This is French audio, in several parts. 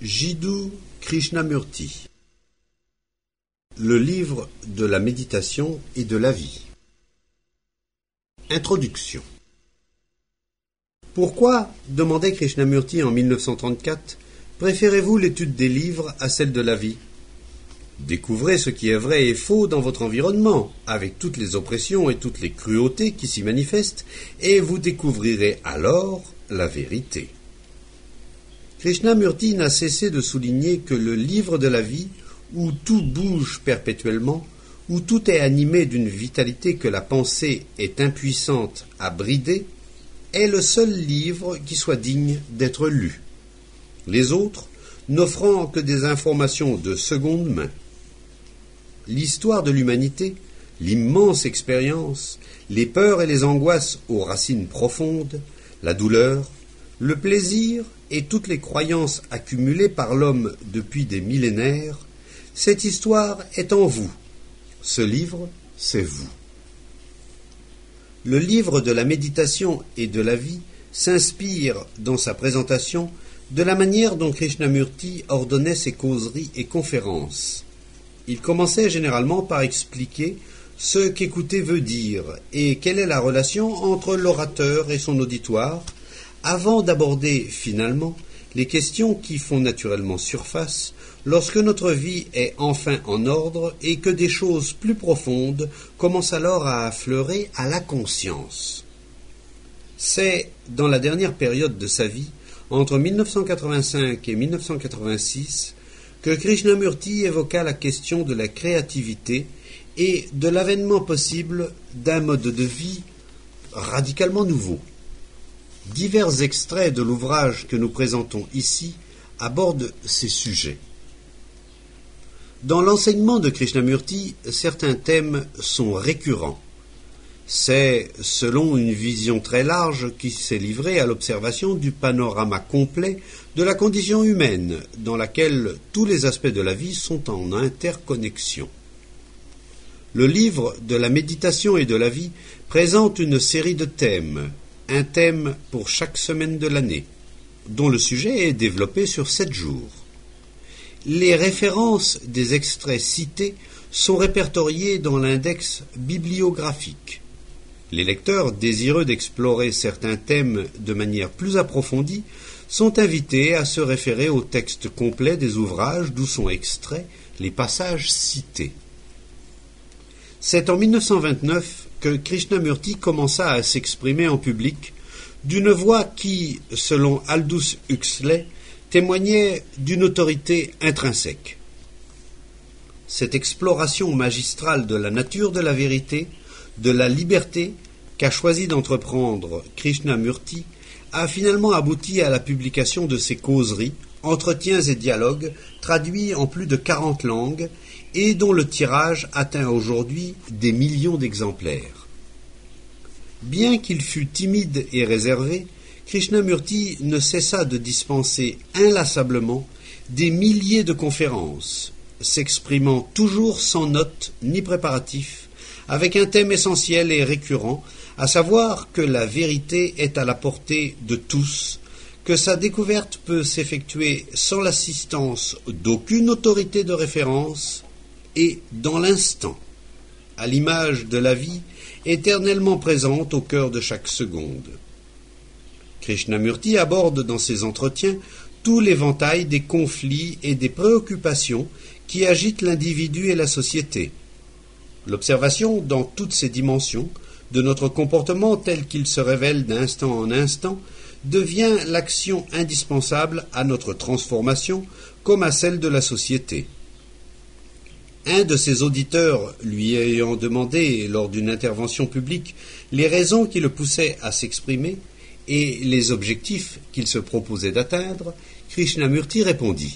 Jiddu Krishnamurti. Le livre de la méditation et de la vie. Introduction. Pourquoi, demandait Krishnamurti en 1934, préférez-vous l'étude des livres à celle de la vie? Découvrez ce qui est vrai et faux dans votre environnement, avec toutes les oppressions et toutes les cruautés qui s'y manifestent, et vous découvrirez alors la vérité. Krishnamurti n'a cessé de souligner que le livre de la vie, où tout bouge perpétuellement, où tout est animé d'une vitalité que la pensée est impuissante à brider, est le seul livre qui soit digne d'être lu. Les autres n'offrant que des informations de seconde main. L'histoire de l'humanité, l'immense expérience, les peurs et les angoisses aux racines profondes, la douleur, le plaisir et toutes les croyances accumulées par l'homme depuis des millénaires, cette histoire est en vous. Ce livre, c'est vous. Le livre de la méditation et de la vie s'inspire, dans sa présentation, de la manière dont Krishnamurti ordonnait ses causeries et conférences. Il commençait généralement par expliquer ce qu'écouter veut dire et quelle est la relation entre l'orateur et son auditoire, avant d'aborder finalement les questions qui font naturellement surface lorsque notre vie est enfin en ordre et que des choses plus profondes commencent alors à affleurer à la conscience. C'est dans la dernière période de sa vie, entre 1985 et 1986, que Krishnamurti évoqua la question de la créativité et de l'avènement possible d'un mode de vie radicalement nouveau. Divers extraits de l'ouvrage que nous présentons ici abordent ces sujets. Dans l'enseignement de Krishnamurti, certains thèmes sont récurrents. C'est selon une vision très large qui s'est livrée à l'observation du panorama complet de la condition humaine, dans laquelle tous les aspects de la vie sont en interconnexion. Le livre de la méditation et de la vie présente une série de thèmes, un thème pour chaque semaine de l'année, dont le sujet est développé sur 7 jours. Les références des extraits cités sont répertoriées dans l'index bibliographique. Les lecteurs désireux d'explorer certains thèmes de manière plus approfondie sont invités à se référer au texte complet des ouvrages d'où sont extraits les passages cités. C'est en 1929 que Krishnamurti commença à s'exprimer en public d'une voix qui, selon Aldous Huxley, témoignait d'une autorité intrinsèque. Cette exploration magistrale de la nature de la vérité, de la liberté, qu'a choisi d'entreprendre Krishnamurti, a finalement abouti à la publication de ses causeries, entretiens et dialogues, traduits en plus de 40 langues, et dont le tirage atteint aujourd'hui des millions d'exemplaires. Bien qu'il fût timide et réservé, Krishnamurti ne cessa de dispenser inlassablement des milliers de conférences, s'exprimant toujours sans notes ni préparatifs, avec un thème essentiel et récurrent, à savoir que la vérité est à la portée de tous, que sa découverte peut s'effectuer sans l'assistance d'aucune autorité de référence et dans l'instant, à l'image de la vie éternellement présente au cœur de chaque seconde. Krishnamurti aborde dans ses entretiens tout l'éventail des conflits et des préoccupations qui agitent l'individu et la société. L'observation dans toutes ses dimensions de notre comportement tel qu'il se révèle d'instant en instant devient l'action indispensable à notre transformation comme à celle de la société. Un de ses auditeurs lui ayant demandé, lors d'une intervention publique, les raisons qui le poussaient à s'exprimer et les objectifs qu'il se proposait d'atteindre, Krishnamurti répondit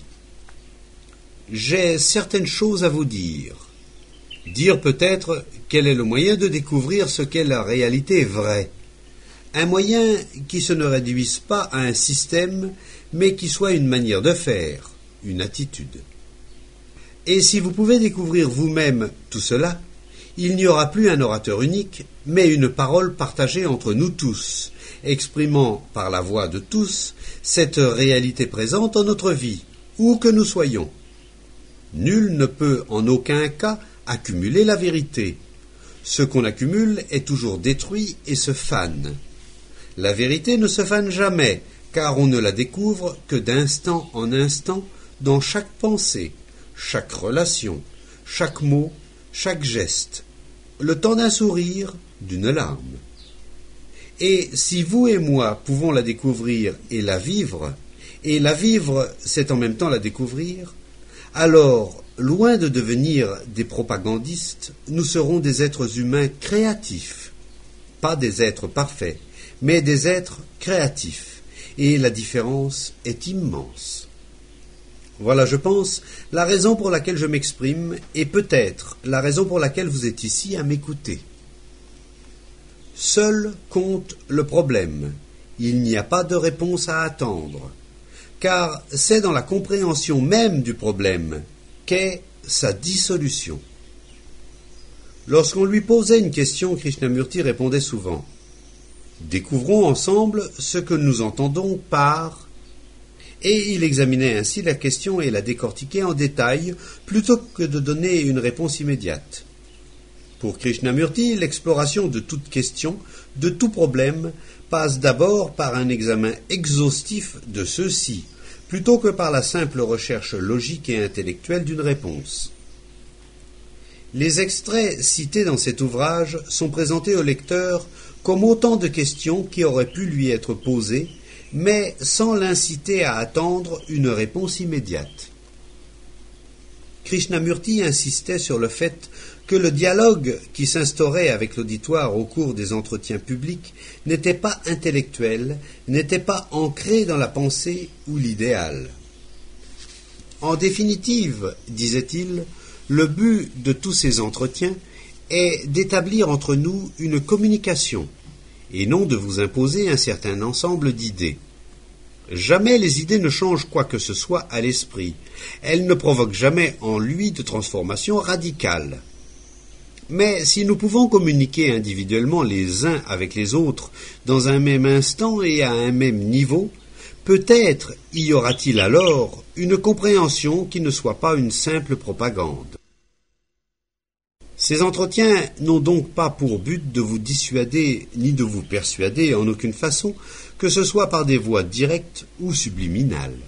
« J'ai certaines choses à vous dire. Dire peut-être quel est le moyen de découvrir ce qu'est la réalité vraie. Un moyen qui se ne réduise pas à un système, mais qui soit une manière de faire, une attitude. Et si vous pouvez découvrir vous-même tout cela, il n'y aura plus un orateur unique, mais une parole partagée entre nous tous, exprimant par la voix de tous cette réalité présente en notre vie, où que nous soyons. Nul ne peut en aucun cas accumuler la vérité. Ce qu'on accumule est toujours détruit et se fane. La vérité ne se fane jamais, car on ne la découvre que d'instant en instant dans chaque pensée, chaque relation, chaque mot, chaque geste, le temps d'un sourire, d'une larme. Et si vous et moi pouvons la découvrir et la vivre c'est en même temps la découvrir, alors, loin de devenir des propagandistes, nous serons des êtres humains créatifs. Pas des êtres parfaits, mais des êtres créatifs. Et la différence est immense. Voilà, je pense, la raison pour laquelle je m'exprime, et peut-être la raison pour laquelle vous êtes ici à m'écouter. Seul compte le problème. Il n'y a pas de réponse à attendre. Car c'est dans la compréhension même du problème qu'est sa dissolution. Lorsqu'on lui posait une question, Krishnamurti répondait souvent « Découvrons ensemble ce que nous entendons par… » Et il examinait ainsi la question et la décortiquait en détail plutôt que de donner une réponse immédiate. Pour Krishnamurti, l'exploration de toute question, de tout problème, passe d'abord par un examen exhaustif de ceux-ci, plutôt que par la simple recherche logique et intellectuelle d'une réponse. Les extraits cités dans cet ouvrage sont présentés au lecteur comme autant de questions qui auraient pu lui être posées, mais sans l'inciter à attendre une réponse immédiate. Krishnamurti insistait sur le fait que le dialogue qui s'instaurait avec l'auditoire au cours des entretiens publics n'était pas intellectuel, n'était pas ancré dans la pensée ou l'idéal. En définitive, disait-il, le but de tous ces entretiens est d'établir entre nous une communication, et non de vous imposer un certain ensemble d'idées. Jamais les idées ne changent quoi que ce soit à l'esprit. Elles ne provoquent jamais en lui de transformation radicale. Mais si nous pouvons communiquer individuellement les uns avec les autres dans un même instant et à un même niveau, peut-être y aura-t-il alors une compréhension qui ne soit pas une simple propagande. Ces entretiens n'ont donc pas pour but de vous dissuader ni de vous persuader en aucune façon, que ce soit par des voies directes ou subliminales.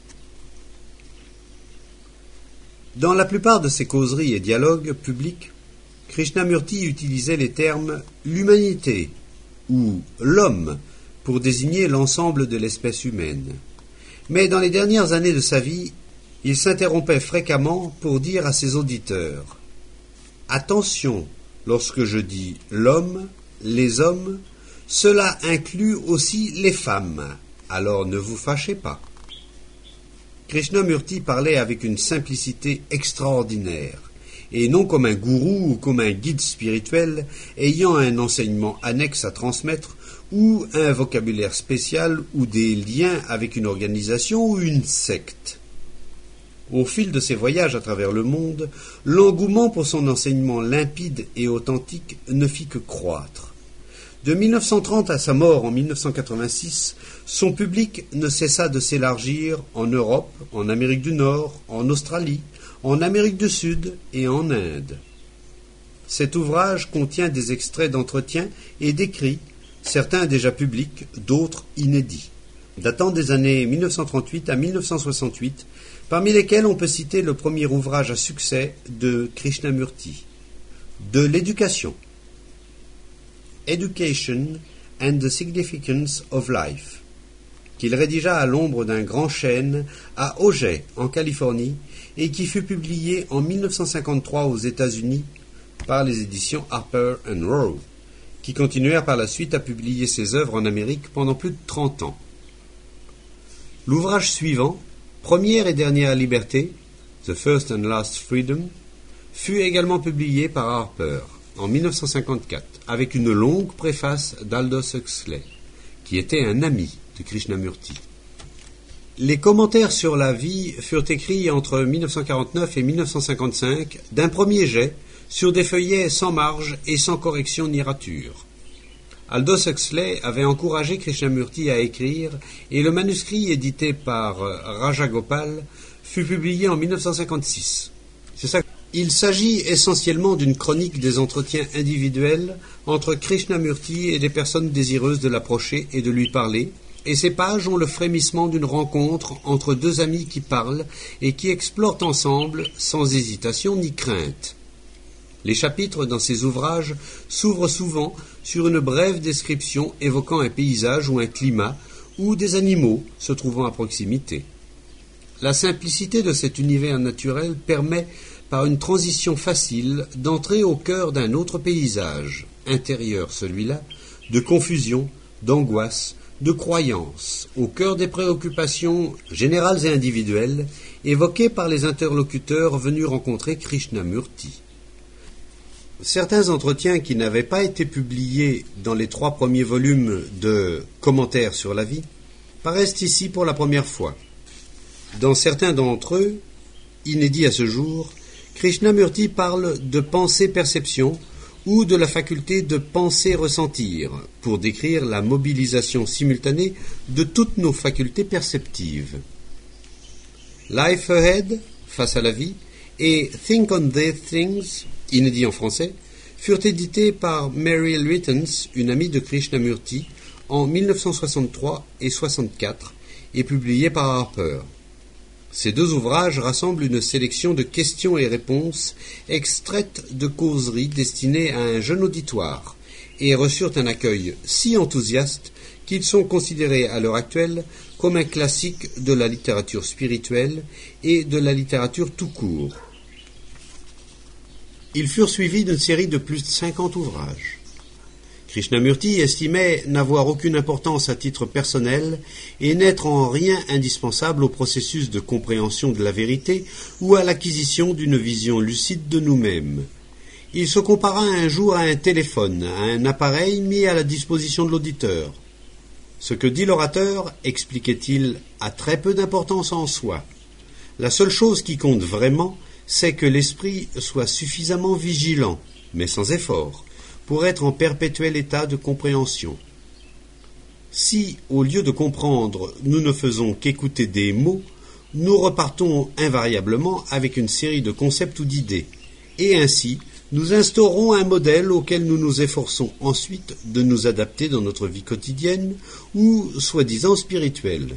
Dans la plupart de ses causeries et dialogues publics, Krishnamurti utilisait les termes « l'humanité » ou « l'homme » pour désigner l'ensemble de l'espèce humaine. Mais dans les dernières années de sa vie, il s'interrompait fréquemment pour dire à ses auditeurs « Attention, lorsque je dis l'homme, les hommes, cela inclut aussi les femmes, alors ne vous fâchez pas. » Krishnamurti parlait avec une simplicité extraordinaire, et non comme un gourou ou comme un guide spirituel ayant un enseignement annexe à transmettre ou un vocabulaire spécial ou des liens avec une organisation ou une secte. Au fil de ses voyages à travers le monde, l'engouement pour son enseignement limpide et authentique ne fit que croître. De 1930 à sa mort en 1986, son public ne cessa de s'élargir en Europe, en Amérique du Nord, en Australie, en Amérique du Sud et en Inde. Cet ouvrage contient des extraits d'entretiens et d'écrits, certains déjà publics, d'autres inédits, datant des années 1938 à 1968, parmi lesquels on peut citer le premier ouvrage à succès de Krishnamurti, de l'éducation, Education and the Significance of Life, qu'il rédigea à l'ombre d'un grand chêne à Auger, en Californie, et qui fut publié en 1953 aux États-Unis par les éditions Harper & Row, qui continuèrent par la suite à publier ses œuvres en Amérique pendant plus de 30 ans. L'ouvrage suivant, Première et dernière liberté, The First and Last Freedom, fut également publié par Harper en 1954, avec une longue préface d'Aldous Huxley, qui était un ami de Krishnamurti. Les commentaires sur la vie furent écrits entre 1949 et 1955 d'un premier jet sur des feuillets sans marge et sans correction ni rature. Aldous Huxley avait encouragé Krishnamurti à écrire et le manuscrit édité par Rajagopal fut publié en 1956. C'est ça. Il s'agit essentiellement d'une chronique des entretiens individuels entre Krishnamurti et des personnes désireuses de l'approcher et de lui parler, et ces pages ont le frémissement d'une rencontre entre deux amis qui parlent et qui explorent ensemble sans hésitation ni crainte. Les chapitres dans ces ouvrages s'ouvrent souvent sur une brève description évoquant un paysage ou un climat ou des animaux se trouvant à proximité. La simplicité de cet univers naturel permet, par une transition facile, d'entrer au cœur d'un autre paysage, intérieur celui-là, de confusion, d'angoisse, de croyance, au cœur des préoccupations générales et individuelles évoquées par les interlocuteurs venus rencontrer Krishnamurti. Certains entretiens qui n'avaient pas été publiés dans les 3 premiers volumes de Commentaires sur la vie paraissent ici pour la première fois. Dans certains d'entre eux, inédits à ce jour, Krishnamurti parle de pensée-perception ou de la faculté de penser-ressentir pour décrire la mobilisation simultanée de toutes nos facultés perceptives. Life Ahead, face à la vie, et Think on These Things, inédits en français, furent édités par Mary Littens, une amie de Krishnamurti, en 1963 et 64 et publiés par Harper. Ces 2 ouvrages rassemblent une sélection de questions et réponses extraites de causeries destinées à un jeune auditoire et reçurent un accueil si enthousiaste qu'ils sont considérés à l'heure actuelle comme un classique de la littérature spirituelle et de la littérature tout court. Ils furent suivis d'une série de plus de 50 ouvrages. Krishnamurti estimait n'avoir aucune importance à titre personnel et n'être en rien indispensable au processus de compréhension de la vérité ou à l'acquisition d'une vision lucide de nous-mêmes. Il se compara un jour à un téléphone, à un appareil mis à la disposition de l'auditeur. Ce que dit l'orateur, expliquait-il, a très peu d'importance en soi. La seule chose qui compte vraiment, c'est que l'esprit soit suffisamment vigilant, mais sans effort, pour être en perpétuel état de compréhension. Si, au lieu de comprendre, nous ne faisons qu'écouter des mots, nous repartons invariablement avec une série de concepts ou d'idées, et ainsi nous instaurons un modèle auquel nous nous efforçons ensuite de nous adapter dans notre vie quotidienne ou soi-disant spirituelle.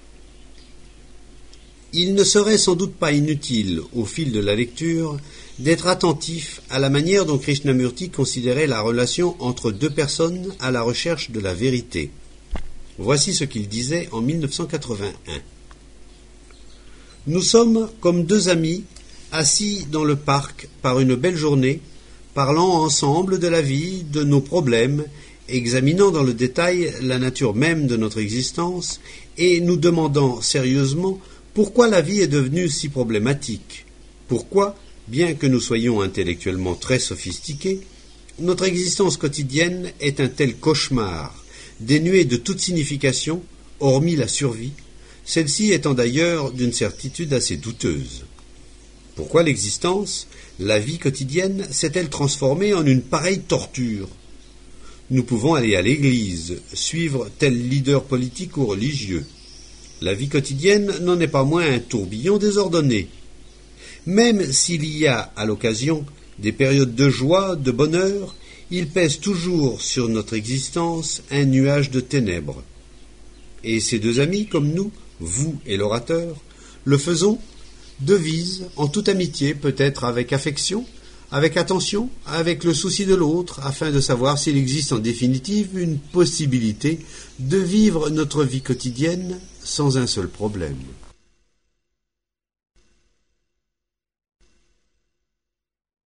Il ne serait sans doute pas inutile, au fil de la lecture, d'être attentif à la manière dont Krishnamurti considérait la relation entre 2 personnes à la recherche de la vérité. Voici ce qu'il disait en 1981. Nous sommes comme 2 amis assis dans le parc par une belle journée, parlant ensemble de la vie, de nos problèmes, examinant dans le détail la nature même de notre existence et nous demandant sérieusement pourquoi la vie est devenue si problématique, pourquoi, bien que nous soyons intellectuellement très sophistiqués, notre existence quotidienne est un tel cauchemar, dénué de toute signification, hormis la survie, celle-ci étant d'ailleurs d'une certitude assez douteuse. Pourquoi l'existence, la vie quotidienne, s'est-elle transformée en une pareille torture? Nous pouvons aller à l'église, suivre tel leader politique ou religieux. La vie quotidienne n'en est pas moins un tourbillon désordonné. Même s'il y a, à l'occasion, des périodes de joie, de bonheur, il pèse toujours sur notre existence un nuage de ténèbres. Et ces 2 amis, comme nous, vous et l'orateur, le faisons, devisent, en toute amitié, peut-être avec affection, avec attention, avec le souci de l'autre, afin de savoir s'il existe en définitive une possibilité de vivre notre vie quotidienne sans un seul problème.